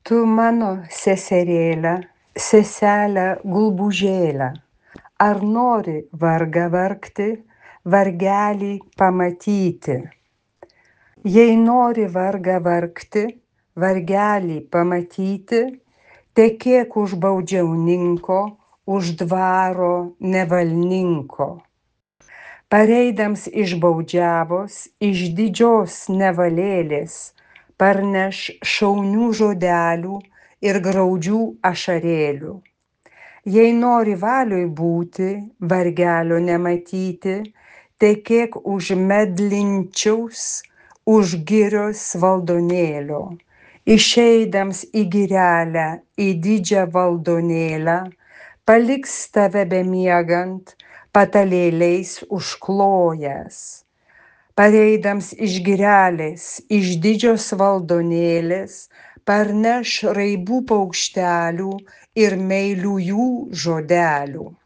Tu mano seserėle, seselę gulbužėlę, ar nori vargą vargti, vargelį pamatyti? Jei nori vargą vargti, vargelį pamatyti, tekėk už baudžiauninko, už dvaro nevalninko. Pareidams iš baudžiavos, iš didžios nevalėlės, parneš šaunių žodelių ir graudžių ašarėlių. Jei nori valioj būti, vargelio nematyti, tekėk už medlinčiaus, už girios valdonėlio. Išeidams į girelę, į didžią valdonėlę, paliks tave bemiegant, patalėliais užklojęs. Pareidams iš girelės, iš didžios valdonėlės, parneš raibų paukštelių ir meilių jų žodelių.